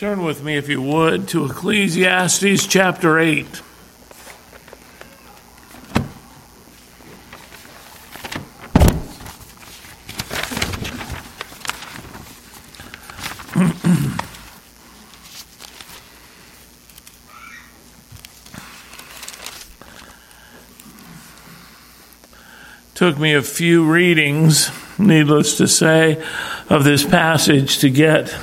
Turn with me, if you would, to Ecclesiastes chapter 8. Took me a few readings, needless to say, of this passage to get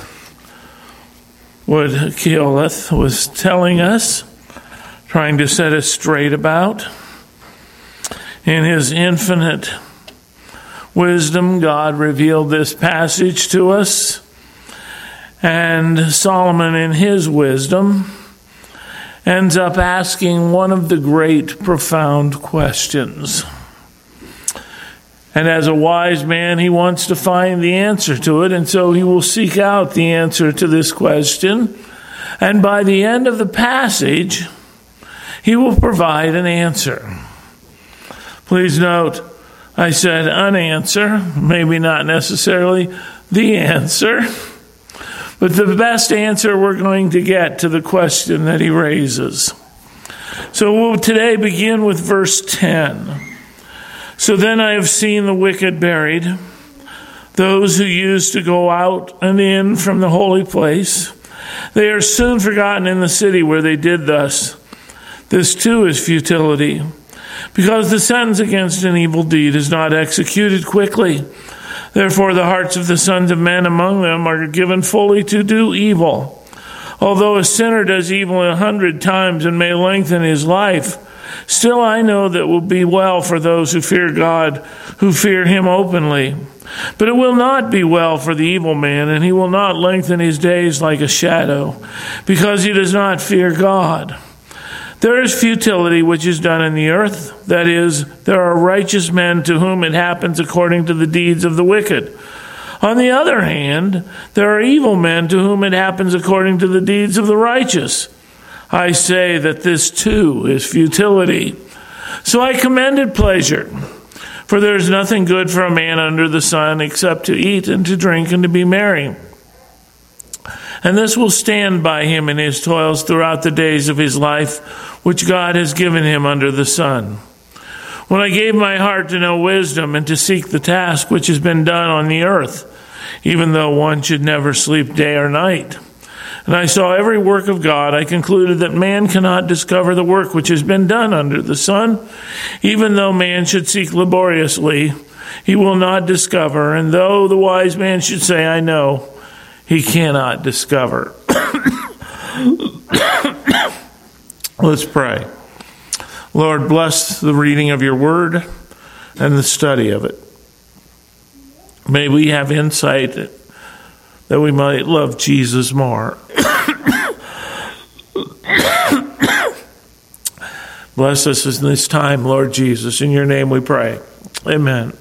what Keoleth was telling us, trying to set us straight about. In his infinite wisdom, God revealed this passage to us, and Solomon, in his wisdom, ends up asking one of the great, profound questions. And as a wise man, he wants to find the answer to it, and so he will seek out the answer to this question. And by the end of the passage, he will provide an answer. Please note, I said an answer, maybe not necessarily the answer, but the best answer we're going to get to the question that he raises. So we'll today begin with verse 10. So then I have seen the wicked buried, those who used to go out and in from the holy place. They are soon forgotten in the city where they did thus. This too is futility, because the sentence against an evil deed is not executed quickly. Therefore the hearts of the sons of men among them are given fully to do evil. Although a sinner does evil 100 times and may lengthen his life, still I know that it will be well for those who fear God, who fear him openly. But it will not be well for the evil man, and he will not lengthen his days like a shadow, because he does not fear God. There is futility which is done in the earth, that is, there are righteous men to whom it happens according to the deeds of the wicked. On the other hand, there are evil men to whom it happens according to the deeds of the righteous. I say that this too is futility. So I commended pleasure, for there is nothing good for a man under the sun except to eat and to drink and to be merry. And this will stand by him in his toils throughout the days of his life, which God has given him under the sun. When I gave my heart to know wisdom and to seek the task which has been done on the earth, even though one should never sleep day or night, and I saw every work of God, I concluded that man cannot discover the work which has been done under the sun. Even though man should seek laboriously, he will not discover. And though the wise man should say, I know, he cannot discover. Let's pray. Lord, bless the reading of your word and the study of it. May we have insight that we might love Jesus more. Bless us in this time, Lord Jesus. In your name we pray. Amen.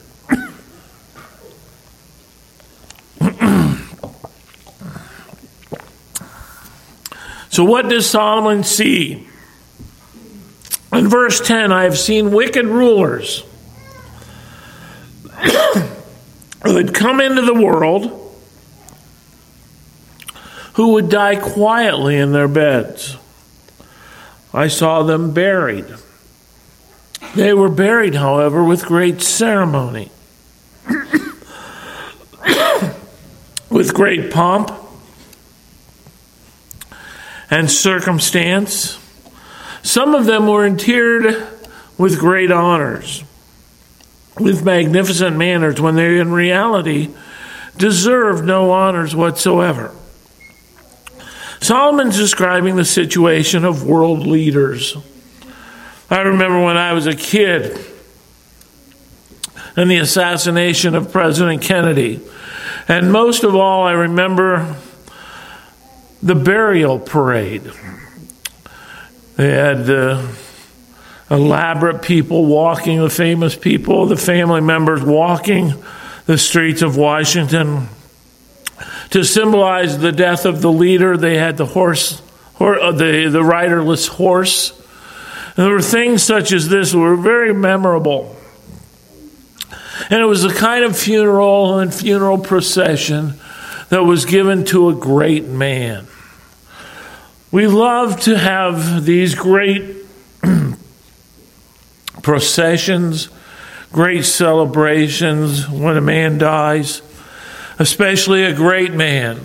So what does Solomon see? In verse 10, I have seen wicked rulers who had come into the world, who would die quietly in their beds. I saw them buried. They were buried, however, with great ceremony, with great pomp and circumstance. Some of them were interred with great honors, with magnificent manners, when they in reality deserved no honors whatsoever. Solomon's describing the situation of world leaders. I remember when I was a kid and the assassination of President Kennedy. And most of all, I remember the burial parade. They had elaborate people walking, the famous people, the family members walking the streets of Washington. To symbolize the death of the leader, they had the riderless horse. And there were things such as this that were very memorable. And it was a kind of funeral and funeral procession that was given to a great man. We love to have these great processions, great celebrations when a man dies, especially a great man.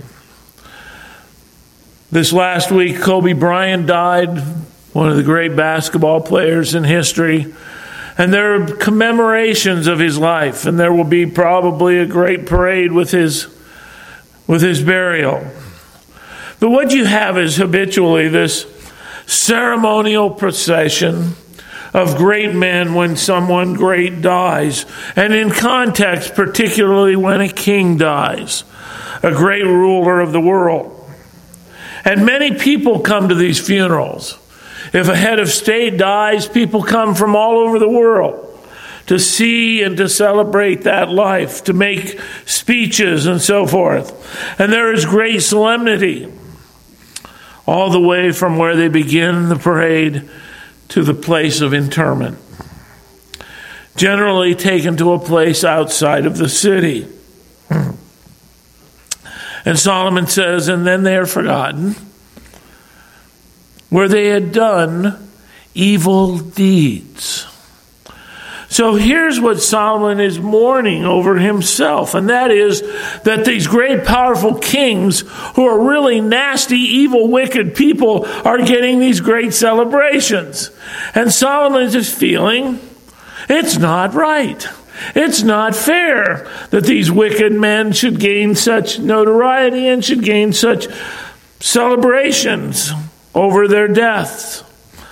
This last week, Kobe Bryant died, one of the great basketball players in history. And there are commemorations of his life, and there will be probably a great parade with his burial. But what you have is habitually this ceremonial procession of great men when someone great dies. And in context, particularly when a king dies, a great ruler of the world. And many people come to these funerals. If a head of state dies, people come from all over the world to see and to celebrate that life, to make speeches and so forth. And there is great solemnity all the way from where they begin the parade to the place of interment, generally taken to a place outside of the city. And Solomon says, and then they are forgotten, where they had done evil deeds. So here's what Solomon is mourning over himself, and that is that these great powerful kings who are really nasty, evil, wicked people are getting these great celebrations. And Solomon is just feeling it's not right. It's not fair that these wicked men should gain such notoriety and should gain such celebrations over their deaths.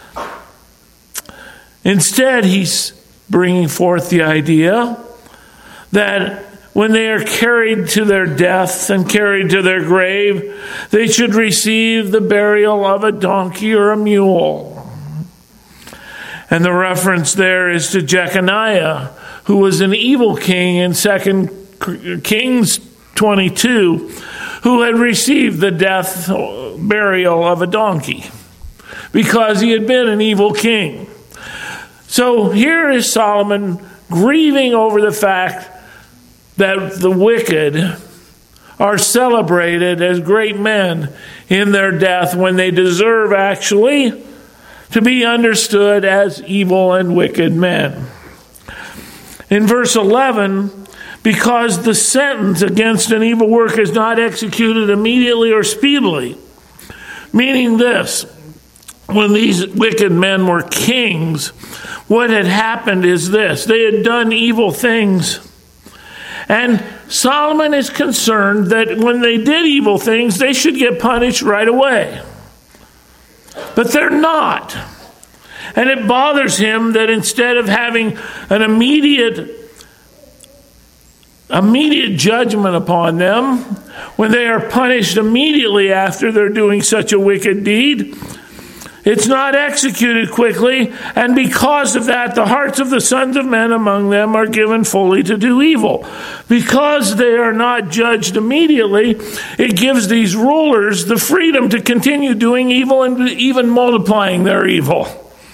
Instead, he's bringing forth the idea that when they are carried to their death and carried to their grave, they should receive the burial of a donkey or a mule. And the reference there is to Jeconiah, who was an evil king in 2 Kings 22, who had received the death burial of a donkey because he had been an evil king. So here is Solomon grieving over the fact that the wicked are celebrated as great men in their death when they deserve actually to be understood as evil and wicked men. In verse 11, because the sentence against an evil work is not executed immediately or speedily, meaning this: when these wicked men were kings, what had happened is this: they had done evil things. And Solomon is concerned that when they did evil things, they should get punished right away. But they're not. And it bothers him that instead of having an immediate judgment upon them, when they are punished immediately after they're doing such a wicked deed, it's not executed quickly, and because of that, the hearts of the sons of men among them are given fully to do evil. Because they are not judged immediately, it gives these rulers the freedom to continue doing evil and even multiplying their evil.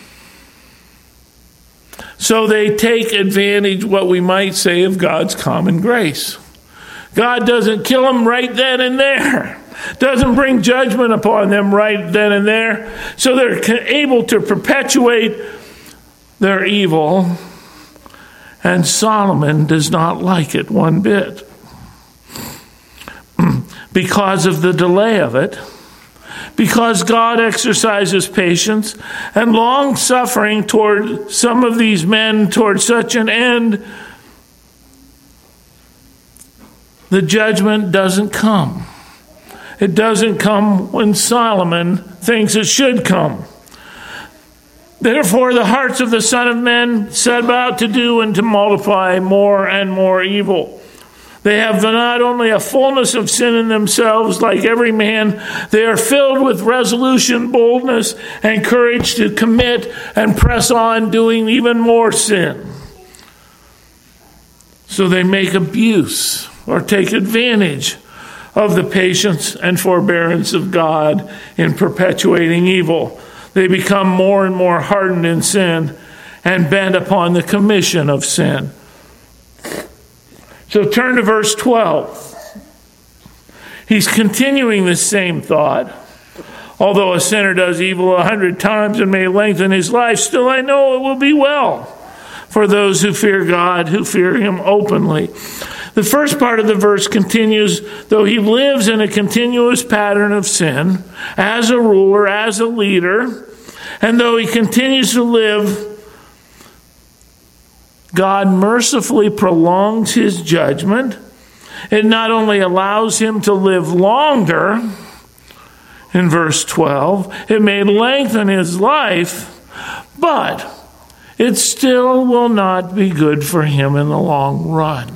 So they take advantage, what we might say, of God's common grace. God doesn't kill them right then and there. Doesn't bring judgment upon them right then and there. So they're able to perpetuate their evil. And Solomon does not like it one bit. Because of the delay of it. Because God exercises patience and long-suffering toward some of these men toward such an end, the judgment doesn't come. It doesn't come when Solomon thinks it should come. Therefore, the hearts of the Son of Men set about to do and to multiply more and more evil. They have not only a fullness of sin in themselves, like every man, they are filled with resolution, boldness, and courage to commit and press on doing even more sin. So they make abuse or take advantage of the patience and forbearance of God in perpetuating evil. They become more and more hardened in sin and bent upon the commission of sin. So turn to verse 12. He's continuing the same thought. Although a sinner does evil 100 times and may lengthen his life, still I know it will be well for those who fear God, who fear him openly. The first part of the verse continues, though he lives in a continuous pattern of sin, as a ruler, as a leader, and though he continues to live, God mercifully prolongs his judgment. It not only allows him to live longer, in verse 12, it may lengthen his life, but it still will not be good for him in the long run.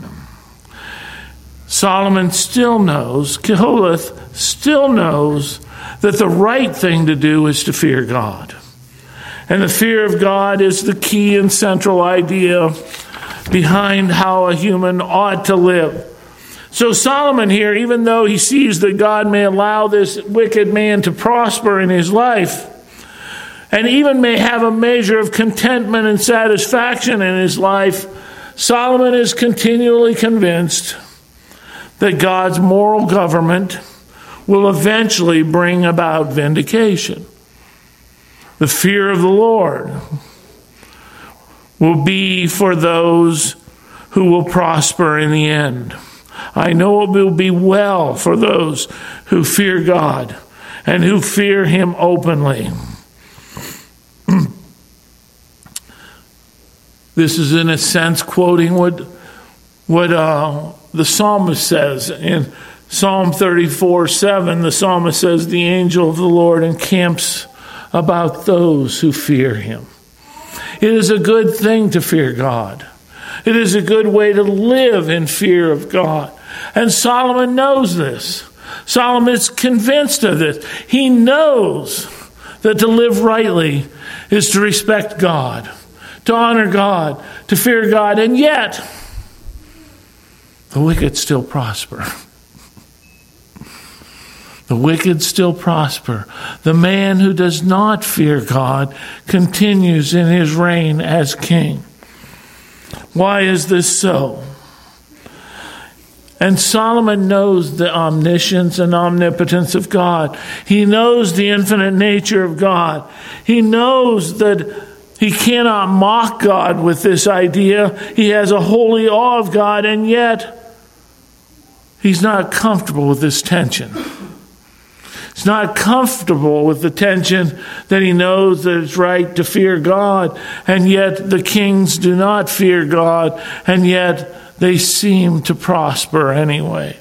Solomon still knows, Keholeth still knows that the right thing to do is to fear God. And the fear of God is the key and central idea behind how a human ought to live. So Solomon here, even though he sees that God may allow this wicked man to prosper in his life, and even may have a measure of contentment and satisfaction in his life, Solomon is continually convinced that God's moral government will eventually bring about vindication. The fear of the Lord will be for those who will prosper in the end. I know it will be well for those who fear God and who fear him openly. This is in a sense quoting what the psalmist says. In Psalm 34:7, the psalmist says, the angel of the Lord encamps about those who fear him. It is a good thing to fear God. It is a good way to live in fear of God. And Solomon knows this. Solomon is convinced of this. He knows that to live rightly is to respect God, to honor God, to fear God, and yet the wicked still prosper. The wicked still prosper. The man who does not fear God continues in his reign as king. Why is this so? And Solomon knows the omniscience and omnipotence of God. He knows the infinite nature of God. He knows that he cannot mock God with this idea. He has a holy awe of God, and yet he's not comfortable with this tension. He's not comfortable with the tension that he knows that it's right to fear God, and yet the kings do not fear God, and yet they seem to prosper anyway.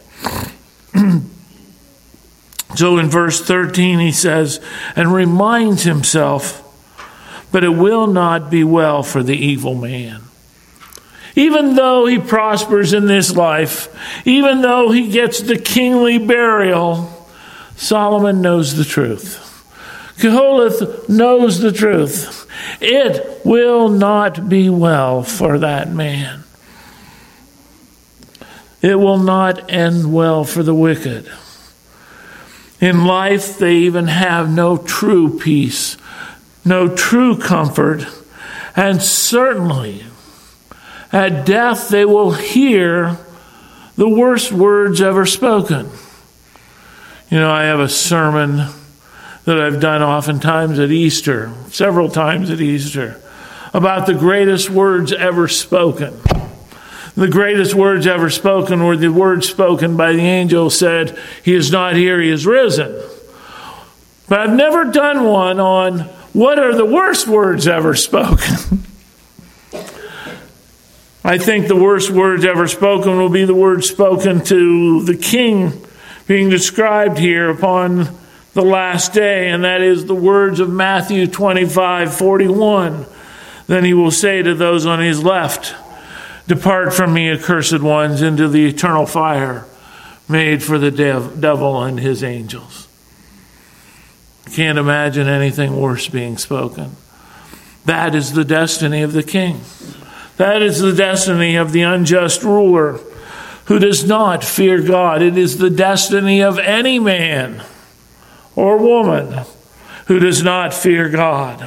So in verse 13 he says, and reminds himself, but it will not be well for the evil man. Even though he prospers in this life, even though he gets the kingly burial, Solomon knows the truth. Keholeth knows the truth. It will not be well for that man. It will not end well for the wicked. In life, they even have no true peace, no true comfort, and certainly at death they will hear the worst words ever spoken. You know, I have a sermon that I've done oftentimes at Easter, several times at Easter, about the greatest words ever spoken. The greatest words ever spoken were the words spoken by the angel said, he is not here, he is risen. But I've never done one on what are the worst words ever spoken. I think the worst words ever spoken will be the words spoken to the king being described here upon the last day, and that is the words of Matthew 25:41. Then he will say to those on his left, depart from me, accursed ones, into the eternal fire made for the devil and his angels. Can't imagine anything worse being spoken. That is the destiny of the king. That is the destiny of the unjust ruler who does not fear God. It is the destiny of any man or woman who does not fear God.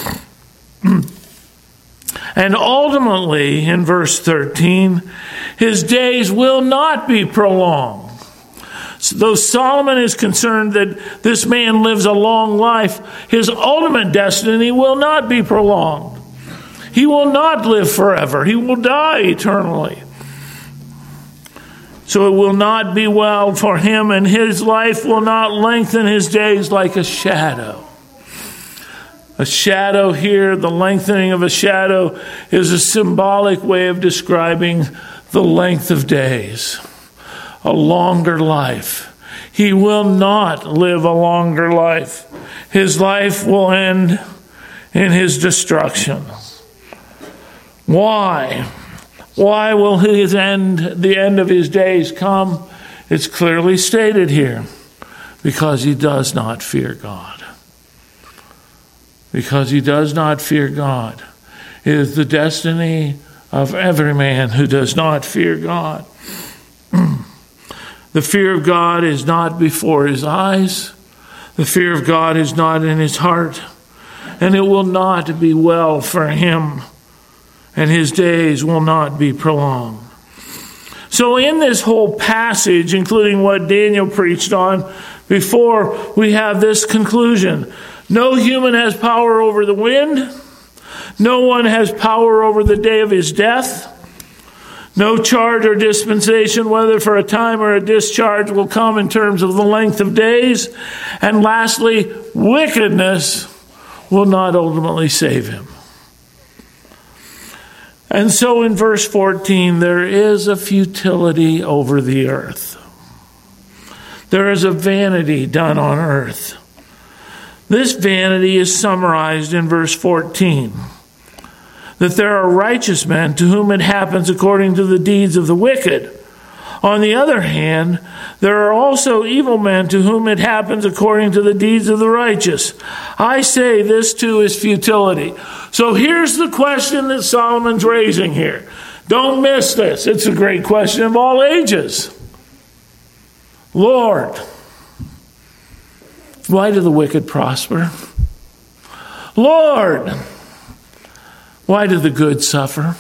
And ultimately, in verse 13, his days will not be prolonged. Though Solomon is concerned that this man lives a long life, his ultimate destiny will not be prolonged. He will not live forever. He will die eternally. So it will not be well for him, and his life will not lengthen his days like a shadow. A shadow here, the lengthening of a shadow, is a symbolic way of describing the length of days. A longer life. He will not live a longer life. His life will end in his destruction. Why? Why will the end of his days come? It's clearly stated here. Because he does not fear God. Because he does not fear God. It is the destiny of every man who does not fear God. The fear of God is not before his eyes. The fear of God is not in his heart. And it will not be well for him. And his days will not be prolonged. So in this whole passage, including what Daniel preached on before, we have this conclusion. No human has power over the wind. No one has power over the day of his death. No charge or dispensation, whether for a time or a discharge, will come in terms of the length of days. And lastly, wickedness will not ultimately save him. And so in verse 14, there is a futility over the earth. There is a vanity done on earth. This vanity is summarized in verse 14. That there are righteous men to whom it happens according to the deeds of the wicked. On the other hand, there are also evil men to whom it happens according to the deeds of the righteous. I say this too is futility. So here's the question that Solomon's raising here. Don't miss this. It's a great question of all ages. Lord, why do the wicked prosper? Lord, why do the good suffer?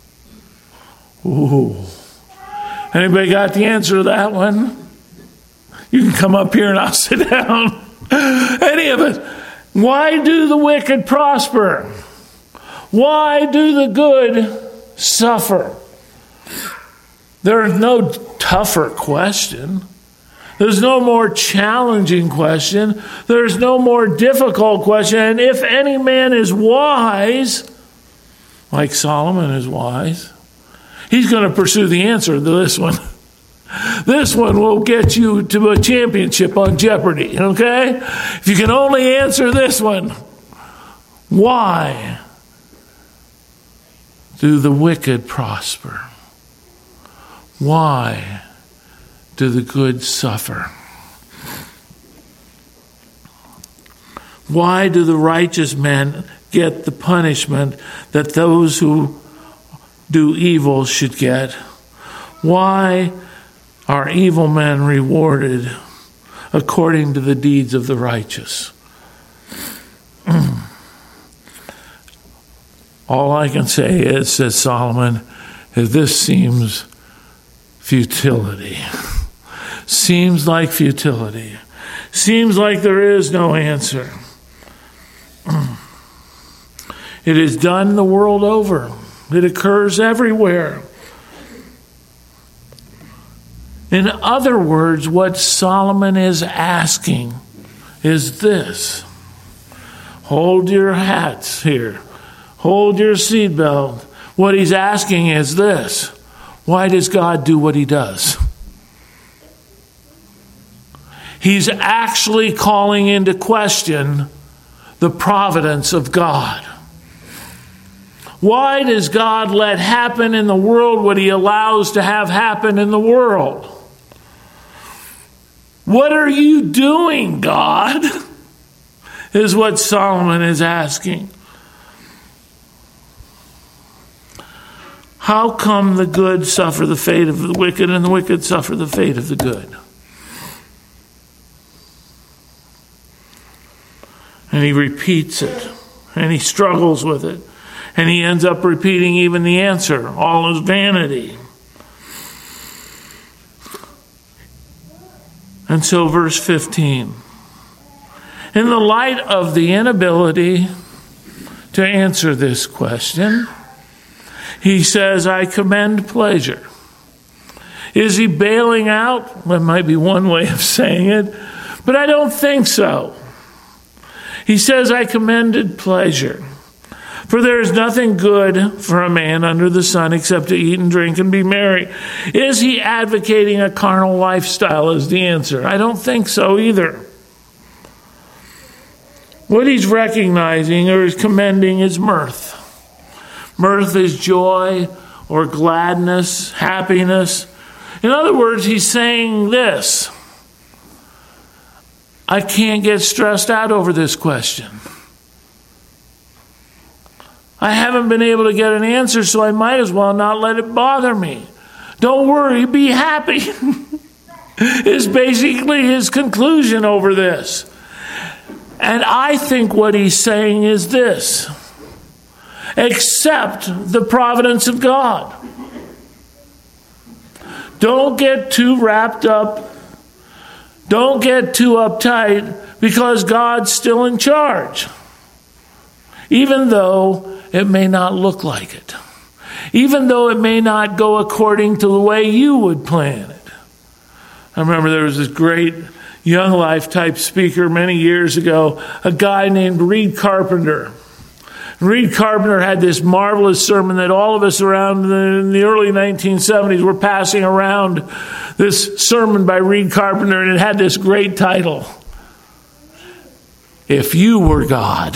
Ooh. Anybody got the answer to that one? You can come up here and I'll sit down. Any of it. Why do the wicked prosper? Why do the good suffer? There is no tougher question. There's no more challenging question. There's no more difficult question. And if any man is wise, like Solomon is wise, he's going to pursue the answer to this one. This one will get you to a championship on Jeopardy, okay? If you can only answer this one. Why do the wicked prosper? Why do the good suffer? Why do the righteous men get the punishment that those who do evil should get? Why are evil men rewarded according to the deeds of the righteous? All I can say is, says Solomon, is this seems futility. Seems like futility. Seems like there is no answer. It is done the world over. It occurs everywhere. In other words, what Solomon is asking is this. Hold your hats here. Hold your seatbelt. What he's asking is this. Why does God do what he does? He's actually calling into question the providence of God. Why does God let happen in the world what he allows to have happen in the world? What are you doing, God? Is what Solomon is asking. How come the good suffer the fate of the wicked and the wicked suffer the fate of the good? And he repeats it. And he struggles with it. And he ends up repeating even the answer. All is vanity. And so verse 15. In the light of the inability to answer this question, he says, I commend pleasure. Is he bailing out? That might be one way of saying it, but I don't think so. He says, I commended pleasure. For there is nothing good for a man under the sun except to eat and drink and be merry. Is he advocating a carnal lifestyle is the answer? I don't think so either. What he's recognizing or is commending is mirth. Mirth is joy or gladness, happiness. In other words, he's saying this: I can't get stressed out over this question. I haven't been able to get an answer, so I might as well not let it bother me. Don't worry, be happy. Is basically his conclusion over this. And I think what he's saying is this: accept the providence of God. Don't get too wrapped up. Don't get too uptight, because God's still in charge. Even though it may not look like it. Even though it may not go according to the way you would plan it. I remember there was this great Young Life type speaker many years ago, a guy named Reed Carpenter. Reed Carpenter had this marvelous sermon that all of us around in the early 1970s were passing around, this sermon by Reed Carpenter, and it had this great title: If You Were God.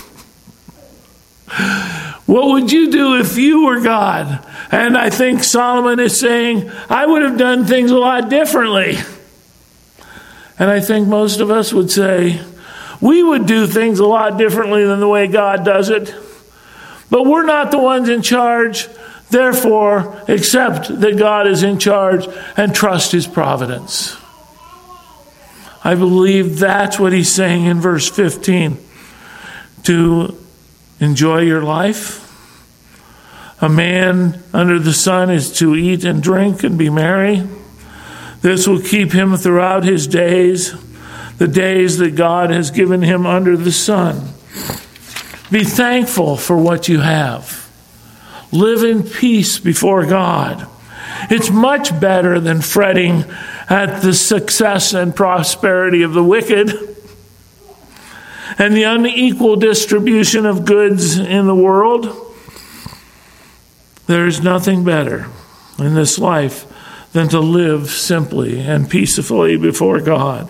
What would you do if you were God? And I think Solomon is saying, I would have done things a lot differently. And I think most of us would say, we would do things a lot differently than the way God does it. But we're not the ones in charge. Therefore, accept that God is in charge and trust his providence. I believe that's what he's saying in verse 15. To enjoy your life. A man under the sun is to eat and drink and be merry. This will keep him throughout his days, the days that God has given him under the sun. Be thankful for what you have. Live in peace before God. It's much better than fretting at the success and prosperity of the wicked and the unequal distribution of goods in the world. There is nothing better in this life than to live simply and peacefully before God.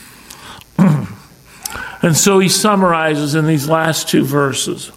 And so he summarizes in these last two verses.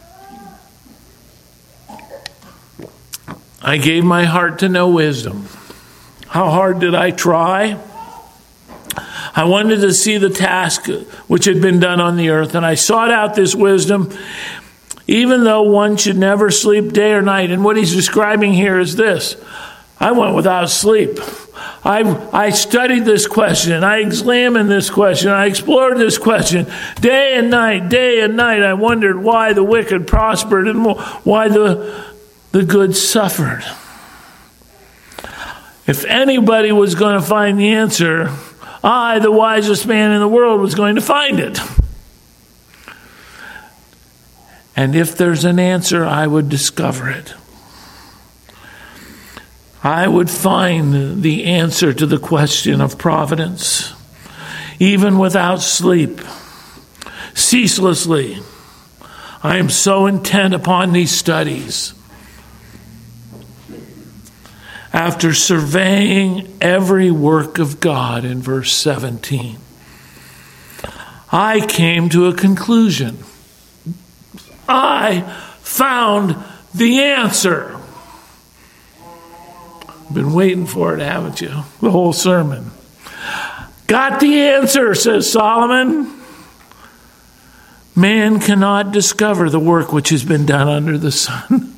I gave my heart to know wisdom. How hard did I try? I wanted to see the task which had been done on the earth, and I sought out this wisdom, even though one should never sleep day or night. And what he's describing here is this: I went without sleep. I studied this question. I examined this question. I explored this question. Day and night, I wondered why the wicked prospered and why the good suffered. If anybody was going to find the answer, I, the wisest man in the world, was going to find it. And if there's an answer, I would discover it. I would find the answer to the question of providence, even without sleep, ceaselessly. I am so intent upon these studies. After surveying every work of God in verse 17, I came to a conclusion. I found the answer. Been waiting for it, haven't you? The whole sermon. Got the answer, says Solomon. Man cannot discover the work which has been done under the sun.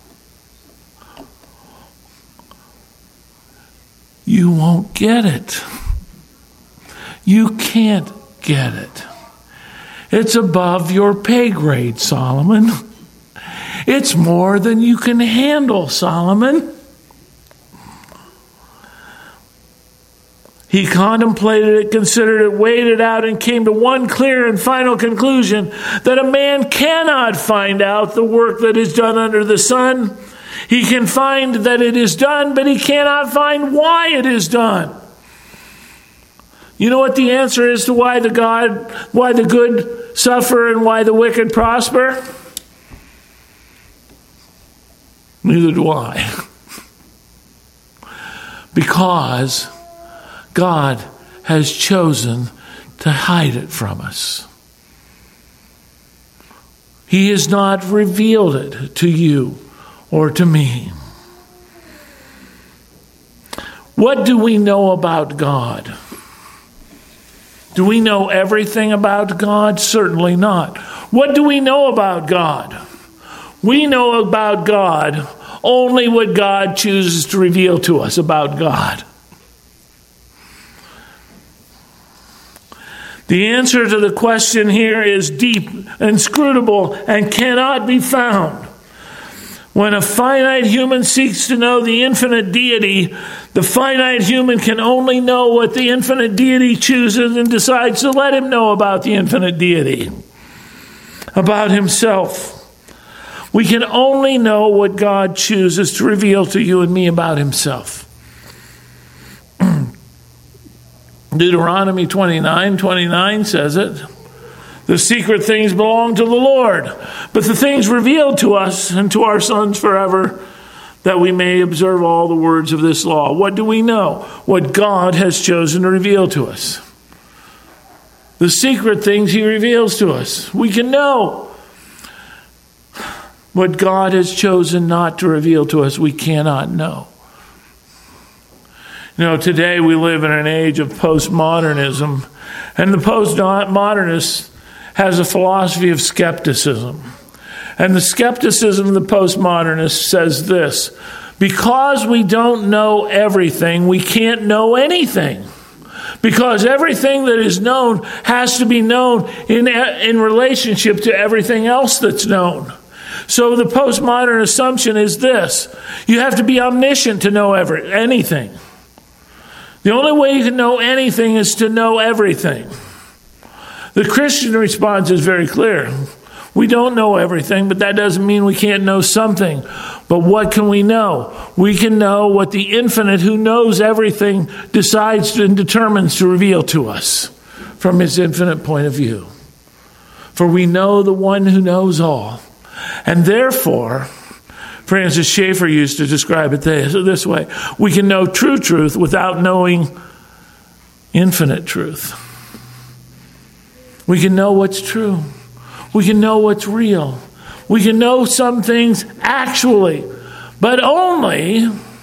You won't get it. You can't get it. It's above your pay grade, Solomon. It's more than you can handle, Solomon. He contemplated it, considered it, weighed it out, and came to one clear and final conclusion, that a man cannot find out the work that is done under the sun. He can find that it is done, but he cannot find why it is done. You know what the answer is to why the good suffer and why the wicked prosper? Neither do I. Because God has chosen to hide it from us. He has not revealed it to you or to me. What do we know about God? Do we know everything about God? Certainly not. What do we know about God? We know about God only what God chooses to reveal to us about God. The answer to the question here is deep, inscrutable, and cannot be found. When a finite human seeks to know the infinite deity, the finite human can only know what the infinite deity chooses and decides to let him know about the infinite deity, about himself. We can only know what God chooses to reveal to you and me about himself. Deuteronomy 29:29 says it. The secret things belong to the Lord, but the things revealed to us and to our sons forever, that we may observe all the words of this law. What do we know? What God has chosen to reveal to us. The secret things he reveals to us. We can know. What God has chosen not to reveal to us, we cannot know. You know, today we live in an age of postmodernism, and the postmodernist has a philosophy of skepticism. And the skepticism of the postmodernist says this: because we don't know everything, we can't know anything. Because everything that is known has to be known in relationship to everything else that's known. So the postmodern assumption is this: you have to be omniscient to know anything. The only way you can know anything is to know everything. The Christian response is very clear. We don't know everything, but that doesn't mean we can't know something. But what can we know? We can know what the infinite, who knows everything, decides and determines to reveal to us from his infinite point of view. For we know the one who knows all. And therefore, Francis Schaeffer used to describe it this way: we can know true truth without knowing infinite truth. We can know what's true. We can know what's real. We can know some things actually, but only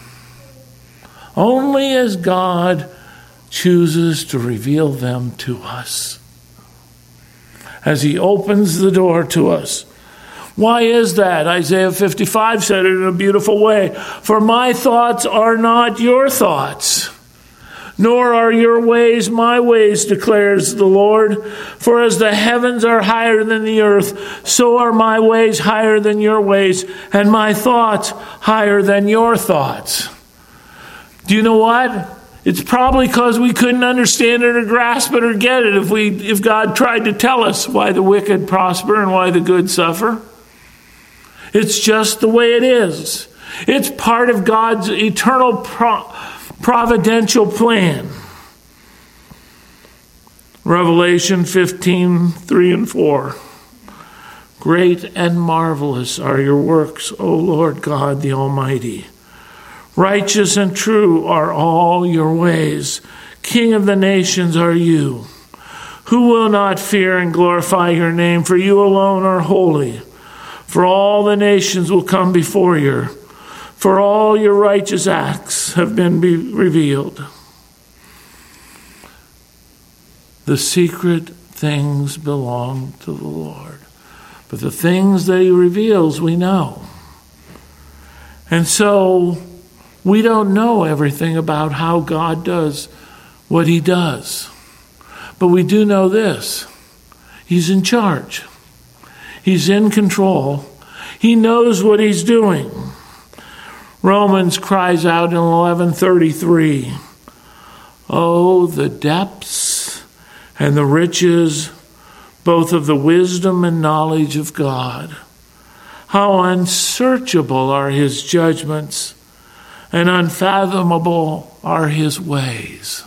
as God chooses to reveal them to us, as he opens the door to us. Why is that? Isaiah 55 said it in a beautiful way. For my thoughts are not your thoughts, nor are your ways my ways, declares the Lord. For as the heavens are higher than the earth, so are my ways higher than your ways, and my thoughts higher than your thoughts. Do you know what? It's probably because we couldn't understand it or grasp it or get it if God tried to tell us why the wicked prosper and why the good suffer. It's just the way it is. It's part of God's eternal providential plan. Revelation 15:3 and 4. Great and marvelous are your works, O Lord God the Almighty. Righteous and true are all your ways. King of the nations are you. Who will not fear and glorify your name? For you alone are holy. For all the nations will come before you. For all your righteous acts have been revealed. The secret things belong to the Lord. But the things that he reveals, we know. And so we don't know everything about how God does what he does. But we do know this: he's in charge. He's in control. He knows what he's doing. Romans cries out in 11:33, Oh, the depths and the riches, both of the wisdom and knowledge of God. How unsearchable are his judgments, and unfathomable are his ways.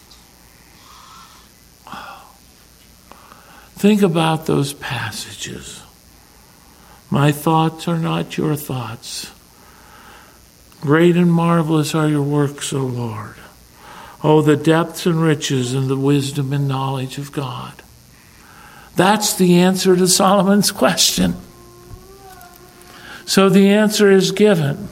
Think about those passages. My thoughts are not your thoughts. Great and marvelous are your works, O Lord. Oh, the depths and riches and the wisdom and knowledge of God. That's the answer to Solomon's question. So the answer is given.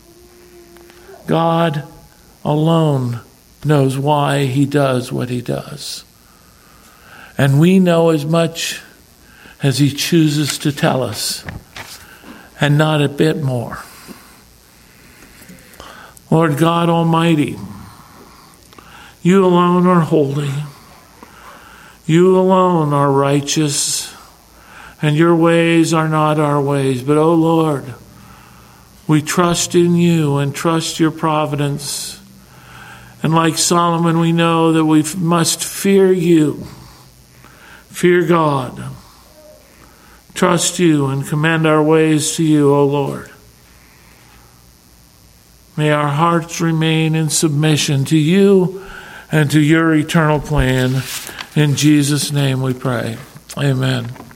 God alone knows why he does what he does. And we know as much as he chooses to tell us, and not a bit more. Lord God Almighty, you alone are holy. You alone are righteous, and your ways are not our ways. But, O Lord, we trust in you and trust your providence. And like Solomon, we know that we must fear you, fear God, trust you, and commend our ways to you, O Lord. May our hearts remain in submission to you and to your eternal plan. In Jesus' name we pray. Amen.